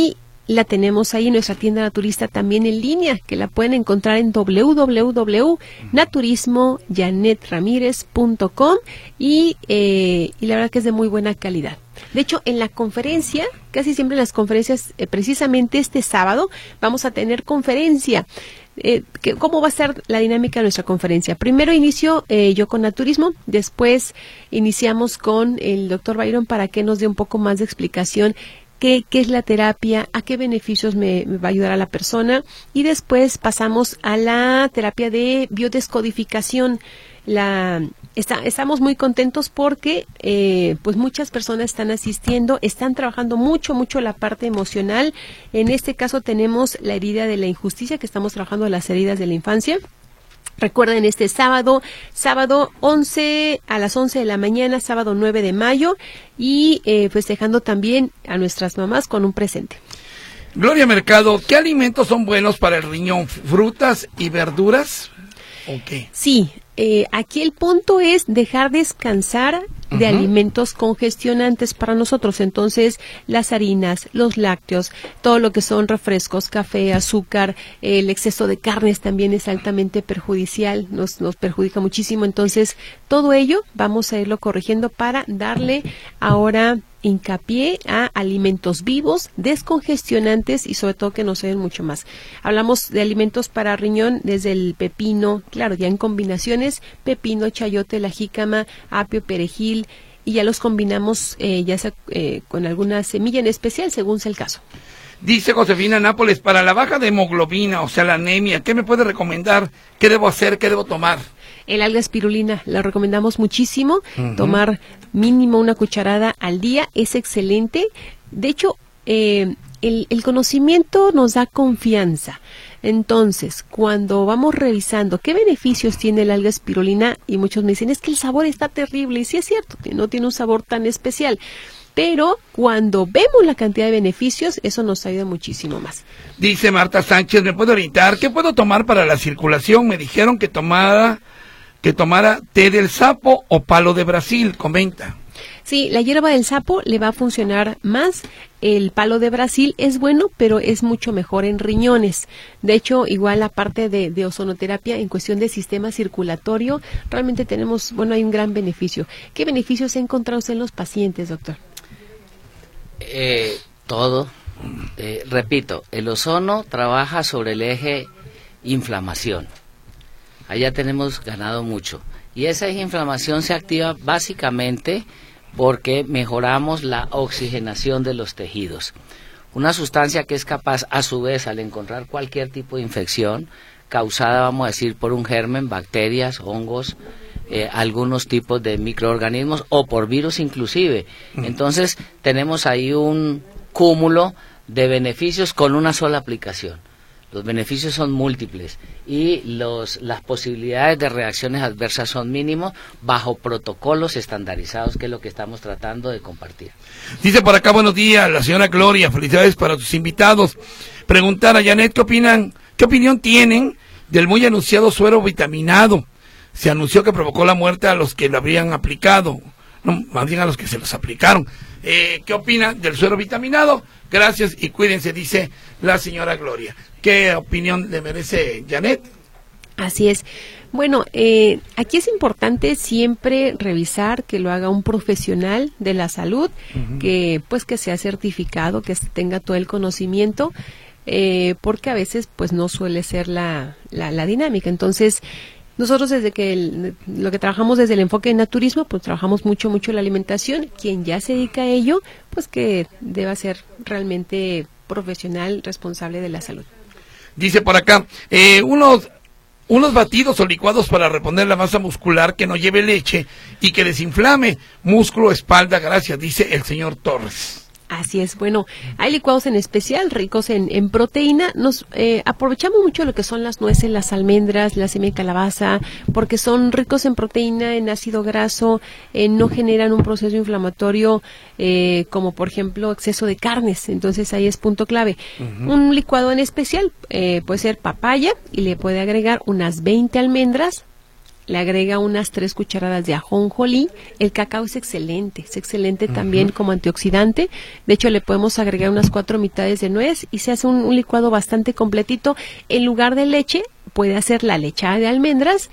la tenemos ahí en nuestra tienda naturista también en línea, que la pueden encontrar en doble u doble u doble u punto naturismo janet ramírez punto com y, eh, y la verdad que es de muy buena calidad. De hecho, en la conferencia, casi siempre en las conferencias, eh, precisamente este sábado, vamos a tener conferencia. Eh, que, ¿Cómo va a ser la dinámica de nuestra conferencia? Primero inicio eh, yo con naturismo, después iniciamos con el doctor Byron para que nos dé un poco más de explicación qué, qué es la terapia, a qué beneficios me, me va a ayudar a la persona, y después pasamos a la terapia de biodescodificación. La, está, estamos muy contentos porque eh, pues muchas personas están asistiendo, están trabajando mucho, mucho la parte emocional. En este caso tenemos la herida de la injusticia, que estamos trabajando las heridas de la infancia. Recuerden, este sábado, sábado once a las once de la mañana, sábado nueve de mayo, y eh, festejando también a nuestras mamás con un presente. Gloria Mercado, ¿qué alimentos son buenos para el riñón? ¿Frutas y verduras? ¿O qué? Sí, eh, aquí el punto es dejar descansar de uh-huh. alimentos congestionantes para nosotros. Entonces, las harinas, los lácteos, todo lo que son refrescos, café, azúcar, el exceso de carnes también es altamente perjudicial, nos, nos perjudica muchísimo. Entonces, todo ello vamos a irlo corrigiendo para darle ahora hincapié a alimentos vivos, descongestionantes y sobre todo que nos ayuden mucho más. Hablamos de alimentos para riñón desde el pepino, claro, ya en combinaciones, pepino, chayote, la jícama, apio, perejil, y ya los combinamos eh, ya sea eh, con alguna semilla en especial, según sea el caso. Dice Josefina Nápoles, para la baja de hemoglobina, o sea, la anemia, ¿qué me puede recomendar? ¿Qué debo hacer? ¿Qué debo tomar? El alga espirulina, la recomendamos muchísimo, uh-huh. tomar mínimo una cucharada al día, es excelente. De hecho, eh, el, el conocimiento nos da confianza. Entonces, cuando vamos revisando qué beneficios tiene el alga espirulina, y muchos me dicen, es que el sabor está terrible, y sí es cierto, que no tiene un sabor tan especial, pero cuando vemos la cantidad de beneficios, eso nos ayuda muchísimo más. Dice Marta Sánchez, ¿me puede orientar? ¿Qué puedo tomar para la circulación? Me dijeron que tomara... que tomara té del sapo o palo de Brasil, comenta. Sí, la hierba del sapo le va a funcionar más. El palo de Brasil es bueno, pero es mucho mejor en riñones. De hecho, igual la parte de, de ozonoterapia en cuestión de sistema circulatorio, realmente tenemos, bueno, hay un gran beneficio. ¿Qué beneficios ha encontrado usted en los pacientes, doctor? Eh, todo. Eh, repito, el ozono trabaja sobre el eje inflamación. Allá tenemos ganado mucho. Y esa inflamación se activa básicamente porque mejoramos la oxigenación de los tejidos. Una sustancia que es capaz, a su vez, al encontrar cualquier tipo de infección, causada, vamos a decir, por un germen, bacterias, hongos, eh, algunos tipos de microorganismos o por virus inclusive. Entonces, tenemos ahí un cúmulo de beneficios con una sola aplicación. Los beneficios son múltiples y los, las posibilidades de reacciones adversas son mínimos bajo protocolos estandarizados, que es lo que estamos tratando de compartir. Dice por acá, buenos días, la señora Gloria, felicidades para tus invitados. Preguntar a Janet, ¿qué opinan, qué opinión tienen del muy anunciado suero vitaminado? Se anunció que provocó la muerte a los que lo habrían aplicado, no, más bien a los que se los aplicaron. Eh, ¿Qué opinan del suero vitaminado? Gracias y cuídense, dice la señora Gloria. ¿Qué opinión le merece Janet? Así es. Bueno, eh, aquí es importante siempre revisar que lo haga un profesional de la salud, uh-huh. que pues que sea certificado, que tenga todo el conocimiento, eh, porque a veces pues no suele ser la, la, la dinámica. Entonces, nosotros desde que el, lo que trabajamos desde el enfoque de naturismo, pues trabajamos mucho, mucho la alimentación. Quien ya se dedica a ello, pues que deba ser realmente profesional, responsable de la salud. Dice por acá, eh, unos, unos batidos o licuados para reponer la masa muscular que no lleve leche y que desinflame músculo, espalda, gracias, dice el señor Torres. Así es, bueno, hay licuados en especial ricos en, en proteína. Nos eh, aprovechamos mucho lo que son las nueces, las almendras, la semilla de calabaza, porque son ricos en proteína, en ácido graso, eh, no generan un proceso inflamatorio eh, como por ejemplo exceso de carnes. Entonces ahí es punto clave. Uh-huh. Un licuado en especial eh, puede ser papaya y le puede agregar unas veinte almendras, le agrega unas tres cucharadas de ajonjolí. El cacao es excelente, es excelente uh-huh. también como antioxidante. De hecho, le podemos agregar unas cuatro mitades de nuez y se hace un, un licuado bastante completito. En lugar de leche, puede hacer la lechada de almendras,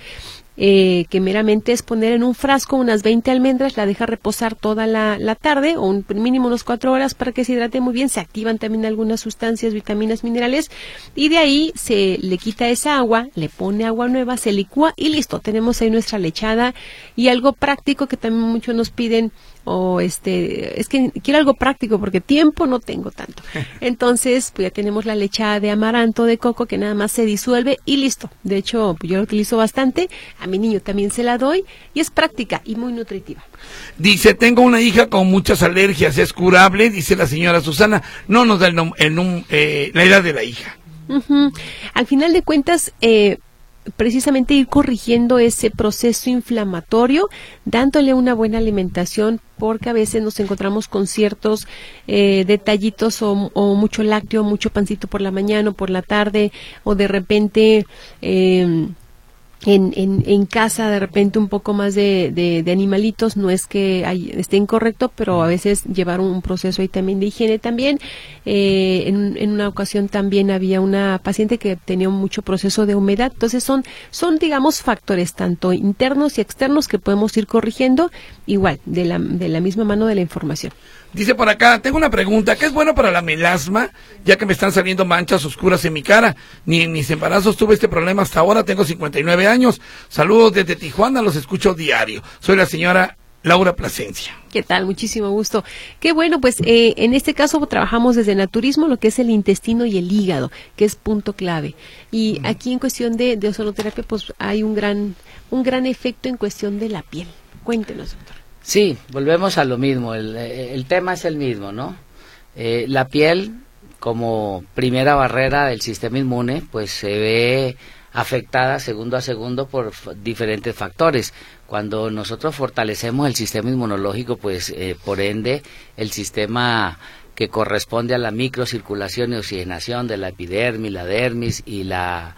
eh, que meramente es poner en un frasco unas veinte almendras, la deja reposar toda la, la tarde, o un mínimo unas cuatro horas para que se hidrate muy bien. Se activan también algunas sustancias, vitaminas, minerales, y de ahí se le quita esa agua, le pone agua nueva, se licúa y listo, tenemos ahí nuestra lechada. Y algo práctico que también muchos nos piden, o este, es que quiero algo práctico porque tiempo no tengo tanto. Entonces, pues ya tenemos la lechada de amaranto de coco que nada más se disuelve y listo. De hecho, pues yo lo utilizo bastante, a mi niño también se la doy y es práctica y muy nutritiva. Dice, tengo una hija con muchas alergias, ¿es curable? Dice la señora Susana. No nos da el, el, eh, la edad de la hija. Uh-huh. Al final de cuentas, eh, precisamente ir corrigiendo ese proceso inflamatorio, dándole una buena alimentación, porque a veces nos encontramos con ciertos eh, detallitos o, o mucho lácteo, mucho pancito por la mañana o por la tarde, o de repente eh, en, en, en casa de repente un poco más de, de, de animalitos. No es que hay, esté incorrecto, pero a veces llevar un proceso ahí también de higiene también. Eh, en, en una ocasión también había una paciente que tenía mucho proceso de humedad. Entonces son, son digamos factores tanto internos y externos que podemos ir corrigiendo, igual de la, de la misma mano de la información. Dice por acá, tengo una pregunta, ¿qué es bueno para la melasma? Ya que me están saliendo manchas oscuras en mi cara. Ni en mis embarazos tuve este problema hasta ahora, tengo cincuenta y nueve años. Saludos desde Tijuana, los escucho diario. Soy la señora Laura Plasencia. ¿Qué tal? Muchísimo gusto. Qué bueno, pues eh, en este caso trabajamos desde naturismo, lo que es el intestino y el hígado, que es punto clave. Y uh-huh. aquí en cuestión de, de ozonoterapia, pues hay un gran, un gran efecto en cuestión de la piel. Cuéntenos, doctor. Sí, volvemos a lo mismo, el, el tema es el mismo, ¿no? Eh, la piel, como primera barrera del sistema inmune, pues se ve afectada segundo a segundo por f- diferentes factores. Cuando nosotros fortalecemos el sistema inmunológico, pues eh, por ende el sistema que corresponde a la microcirculación y oxigenación de la epidermis, la dermis y la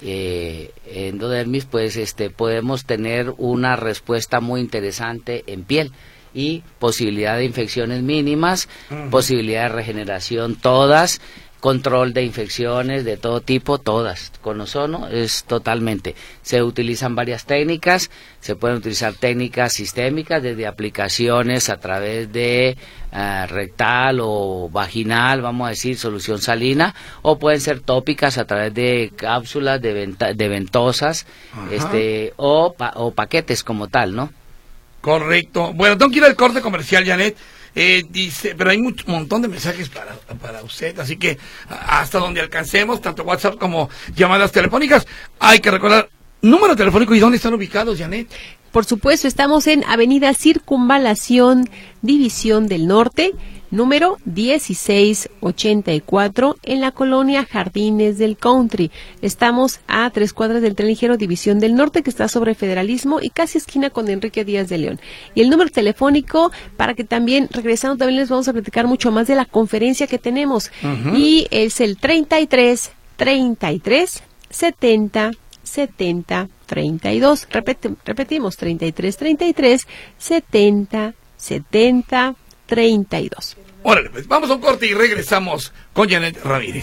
eh, endodermis, pues este podemos tener una respuesta muy interesante en piel y posibilidad de infecciones mínimas, uh-huh. posibilidad de regeneración todas, control de infecciones de todo tipo, todas. Con ozono es totalmente. Se utilizan varias técnicas, se pueden utilizar técnicas sistémicas desde aplicaciones a través de uh, rectal o vaginal, vamos a decir, solución salina, o pueden ser tópicas a través de cápsulas, de, venta, de ventosas, Ajá. este o, pa, o paquetes como tal, ¿no? Correcto. Bueno, tengo que ir al corte comercial, Janet. Eh, dice, pero hay un montón de mensajes para, para usted, así que hasta donde alcancemos, tanto WhatsApp como llamadas telefónicas, hay que recordar número telefónico y dónde están ubicados, Janet. Por supuesto, estamos en Avenida Circunvalación, División del Norte, número dieciséis ochenta y cuatro, en la colonia Jardines del Country. Estamos a tres cuadras del Tren Ligero División del Norte, que está sobre Federalismo y casi esquina con Enrique Díaz de León. Y el número telefónico, para que también, regresando, también les vamos a platicar mucho más de la conferencia que tenemos. Uh-huh. Y es el treinta y tres, treinta y tres, setenta, setenta, treinta y dos. Repete, repetimos, treinta y tres, treinta y tres, setenta, setenta, treinta y dos. Órale, pues vamos a un corte y regresamos con Janet Ramírez.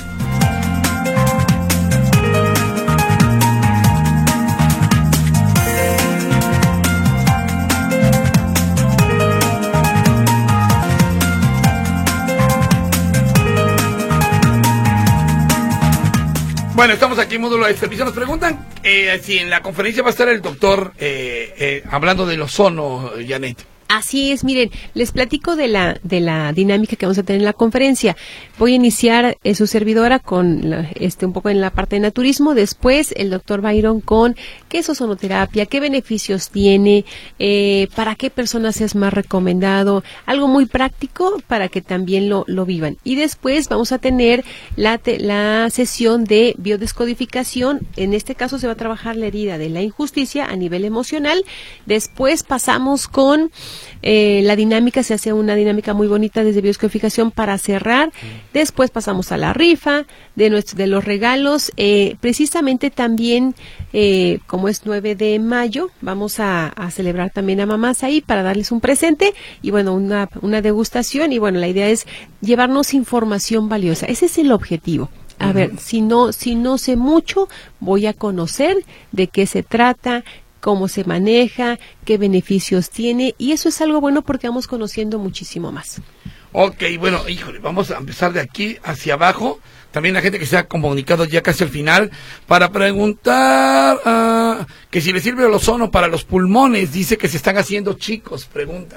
Bueno, estamos aquí en Módulo de Servicio. Nos preguntan eh, si en la conferencia va a estar el doctor eh, eh, hablando del ozono, Janet. Así es, miren, les platico de la de la dinámica que vamos a tener en la conferencia. Voy a iniciar eh, su servidora con la, este un poco en la parte de naturismo, después el doctor Byron con qué es ozonoterapia, qué beneficios tiene, eh, para qué personas es más recomendado, algo muy práctico para que también lo, lo vivan. Y después vamos a tener la, te, la sesión de biodescodificación. En este caso se va a trabajar la herida de la injusticia a nivel emocional. Después pasamos con Eh, la dinámica se hace una dinámica muy bonita desde bioscodificación para cerrar. Después pasamos a la rifa de, nuestro, de los regalos. Eh, precisamente también, eh, como es nueve de mayo, vamos a, a celebrar también a mamás ahí para darles un presente y bueno, una, una degustación. Y bueno, la idea es llevarnos información valiosa. Ese es el objetivo. A uh-huh. ver, si no, si no sé mucho, voy a conocer de qué se trata, cómo se maneja, qué beneficios tiene, y eso es algo bueno porque vamos conociendo muchísimo más. Ok, bueno, híjole, vamos a empezar de aquí hacia abajo. También la gente que se ha comunicado ya casi al final para preguntar uh, que si le sirve el ozono para los pulmones. Dice que se están haciendo chicos, pregunta.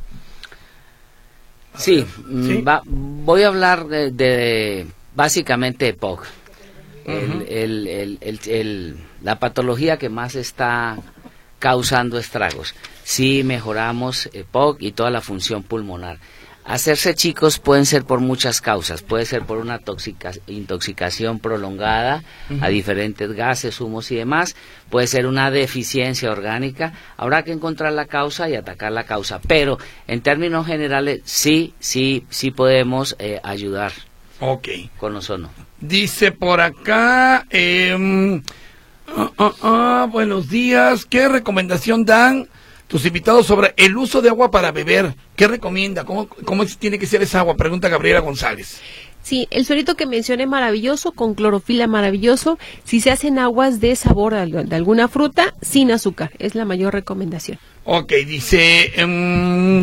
Sí, ¿Sí? Va, voy a hablar de, de básicamente de P O C. Uh-huh. el, el, el, el, el, la patología que más está causando estragos. Sí mejoramos eh, P O C y toda la función pulmonar. Hacerse chicos pueden ser por muchas causas. Puede ser por una toxica, intoxicación prolongada uh-huh. a diferentes gases, humos y demás. Puede ser una deficiencia orgánica. Habrá que encontrar la causa y atacar la causa. Pero en términos generales sí, sí, sí podemos eh, ayudar. Ok. Con ozono. Dice por acá, eh, uh, uh, uh, buenos días, ¿qué recomendación dan tus invitados sobre el uso de agua para beber? ¿Qué recomienda? ¿Cómo, cómo tiene que ser esa agua? Pregunta Gabriela González. Sí, el suerito que mencioné maravilloso, con clorofila maravilloso. Si se hacen aguas de sabor de alguna fruta, sin azúcar, es la mayor recomendación. Ok, dice, um, uh,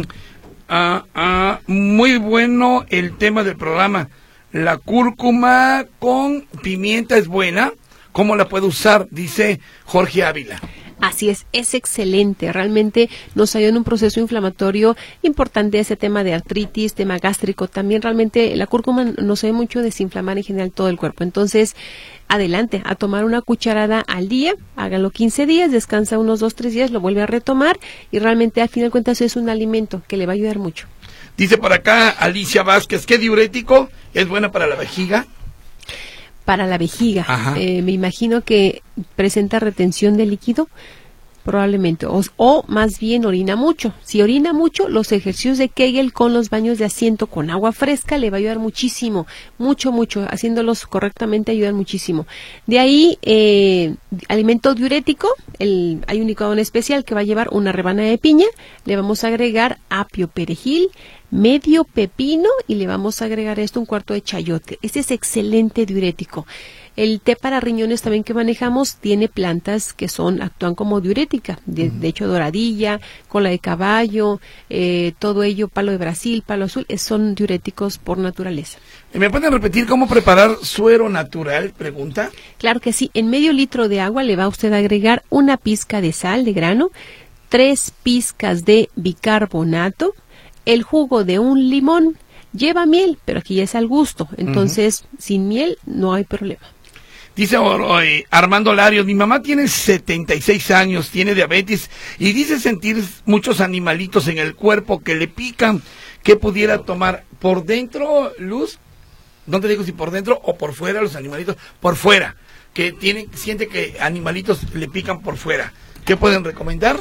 uh, muy bueno el tema del programa. La cúrcuma con pimienta es buena. ¿Cómo la puedo usar? Dice Jorge Ávila. Así es, es excelente. Realmente nos ayuda en un proceso inflamatorio importante ese tema de artritis, tema gástrico. También realmente la cúrcuma nos ayuda mucho a desinflamar en general todo el cuerpo. Entonces, adelante, a tomar una cucharada al día, háganlo quince días, descansa unos dos, tres días, lo vuelve a retomar y realmente al final de cuentas es un alimento que le va a ayudar mucho. Dice por acá Alicia Vázquez, ¿qué diurético es bueno para la vejiga? Para la vejiga, eh, me imagino que presenta retención de líquido, probablemente, o, o más bien orina mucho. Si orina mucho, los ejercicios de Kegel con los baños de asiento con agua fresca le va a ayudar muchísimo, mucho, mucho, haciéndolos correctamente ayudan muchísimo. De ahí, eh, alimento diurético, el, hay un licuado en especial que va a llevar una rebanada de piña, le vamos a agregar apio, perejil, medio pepino y le vamos a agregar esto un cuarto de chayote. Este es excelente diurético. El té para riñones también que manejamos tiene plantas que son actúan como diurética. De, uh-huh. de hecho, doradilla, cola de caballo, eh, todo ello, palo de Brasil, palo azul, es, son diuréticos por naturaleza. ¿Me pueden repetir cómo preparar suero natural? Pregunta. Claro que sí. En medio litro de agua le va usted a agregar una pizca de sal de grano, tres pizcas de bicarbonato, el jugo de un limón, lleva miel, pero aquí ya es al gusto. Entonces, uh-huh. sin miel no hay problema. Dice oh, eh, Armando Larios, mi mamá tiene setenta y seis años, tiene diabetes y dice sentir muchos animalitos en el cuerpo que le pican. ¿Qué pudiera tomar? ¿Por dentro, Luz? No te digo si por dentro o por fuera los animalitos. Por fuera. Que tiene, siente que animalitos le pican por fuera. ¿Qué pueden recomendar?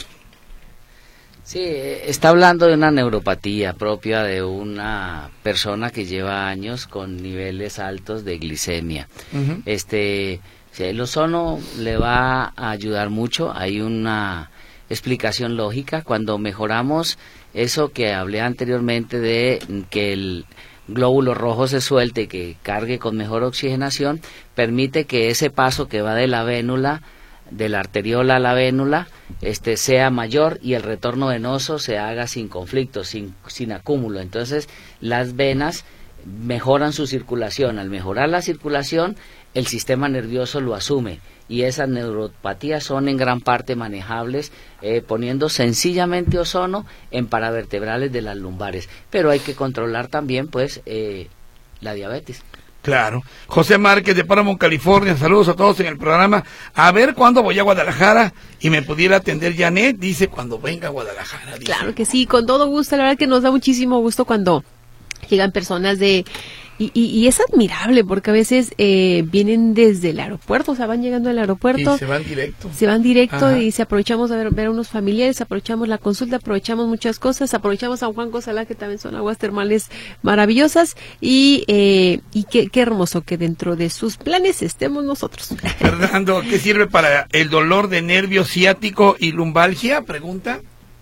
Sí, está hablando de una neuropatía propia de una persona que lleva años con niveles altos de glicemia. Uh-huh. Este, el ozono le va a ayudar mucho. Hay una explicación lógica. Cuando mejoramos eso que hablé anteriormente de que el glóbulo rojo se suelte y que cargue con mejor oxigenación, permite que ese paso que va de la vénula de la arteriola a la vénula este sea mayor y el retorno venoso se haga sin conflicto, sin, sin acúmulo. Entonces las venas mejoran su circulación. Al mejorar la circulación, el sistema nervioso lo asume y esas neuropatías son en gran parte manejables eh, poniendo sencillamente ozono en paravertebrales de las lumbares. Pero hay que controlar también pues eh, la diabetes. Claro. José Márquez de Paramount, California, saludos a todos en el programa. A ver cuándo voy a Guadalajara y me pudiera atender Janet, dice cuando venga a Guadalajara. Dice. Claro que sí, con todo gusto, la verdad que nos da muchísimo gusto cuando llegan personas de Y, y, y es admirable porque a veces eh, vienen desde el aeropuerto, o sea, van llegando al aeropuerto. Y se van directo. Se van directo. Ajá. Y se aprovechamos a ver, ver a unos familiares, aprovechamos la consulta, aprovechamos muchas cosas, aprovechamos a Juan Cosalá, que también son aguas termales maravillosas. Y, eh, y qué, qué hermoso que dentro de sus planes estemos nosotros. Fernando, ¿qué sirve para el dolor de nervio ciático y lumbalgia? Pregunta.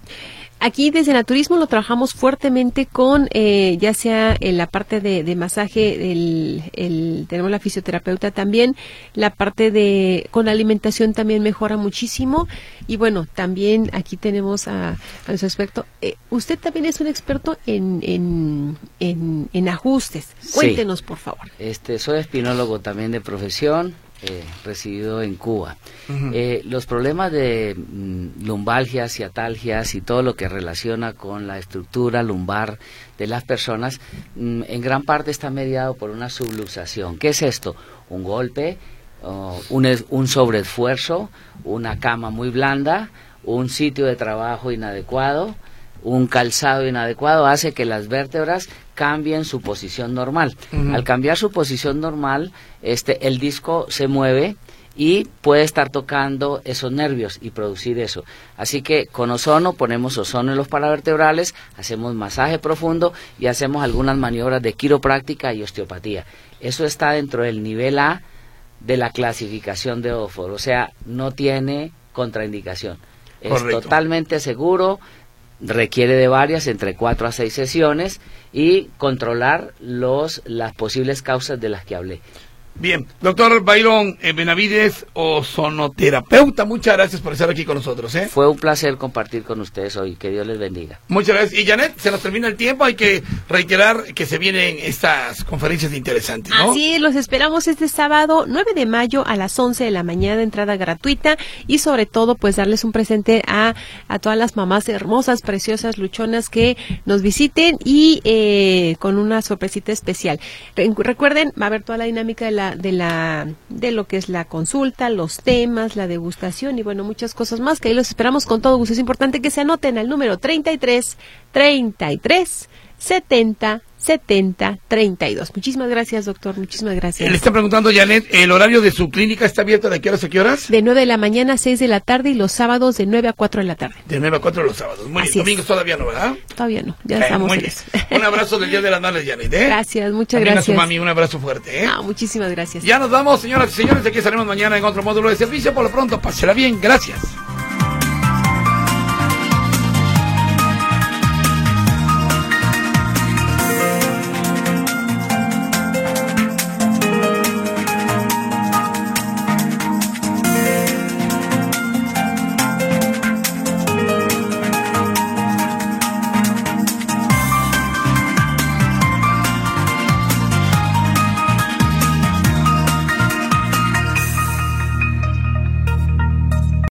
Aquí desde Naturismo lo trabajamos fuertemente con, eh, ya sea en la parte de, de masaje, el, el, tenemos la fisioterapeuta también, la parte de, con la alimentación también mejora muchísimo, y bueno, también aquí tenemos a, a nuestro experto. Eh, usted también es un experto en, en, en, en ajustes. Cuéntenos, sí, por favor. Este, soy espinólogo también de profesión. Eh, residido en Cuba. Uh-huh. Eh, los problemas de mm, lumbalgias, ciatalgias y todo lo que relaciona con la estructura lumbar de las personas, mm, en gran parte está mediado por una subluxación. ¿Qué es esto? Un golpe, uh, un, es, un sobreesfuerzo, una cama muy blanda, un sitio de trabajo inadecuado, un calzado inadecuado hace que las vértebras cambien su posición normal. Uh-huh. Al cambiar su posición normal, este, el disco se mueve y puede estar tocando esos nervios y producir eso. Así que con ozono, ponemos ozono en los paravertebrales, hacemos masaje profundo y hacemos algunas maniobras de quiropráctica y osteopatía. Eso está dentro del nivel A de la clasificación de O F O R, o sea, no tiene contraindicación. Correcto. Es totalmente seguro. Requiere de varias, entre cuatro a seis sesiones, y controlar los las posibles causas de las que hablé. Bien, doctor Byron eh, Benavides, ozonoterapeuta, muchas gracias por estar aquí con nosotros. ¿eh? Fue un placer compartir con ustedes hoy, que Dios les bendiga. Muchas gracias. Y Janet, se nos termina el tiempo, hay que reiterar que se vienen estas conferencias interesantes, ¿no? Así es, los esperamos este sábado nueve de mayo a las once de la mañana, entrada gratuita, y sobre todo pues darles un presente a, a todas las mamás hermosas, preciosas, luchonas que nos visiten, y eh, con una sorpresita especial. Re- recuerden, va a haber toda la dinámica de la de la de lo que es la consulta, los temas, la degustación y bueno, muchas cosas más, que ahí los esperamos con todo gusto. Es importante que se anoten al número treinta y tres, treinta y tres, setenta, setenta, treinta y dos. Muchísimas gracias, doctor, muchísimas gracias. Le está preguntando Janet, ¿el horario de su clínica está abierto de qué horas a qué horas? De nueve de la mañana a seis de la tarde, y los sábados de nueve a cuatro de la tarde. De nueve a cuatro los sábados. Muy bien, domingos todavía no, ¿verdad? Todavía no, ya eh, estamos muy en bien. eso. Un abrazo del Día de las Madres, Janet, ¿eh? Gracias, muchas También gracias. a su mami, un abrazo fuerte, ¿eh? Ah, muchísimas gracias. Ya nos vamos, señoras y señores, de aquí estaremos mañana en otro módulo de servicio. Por lo pronto, pásela bien, gracias.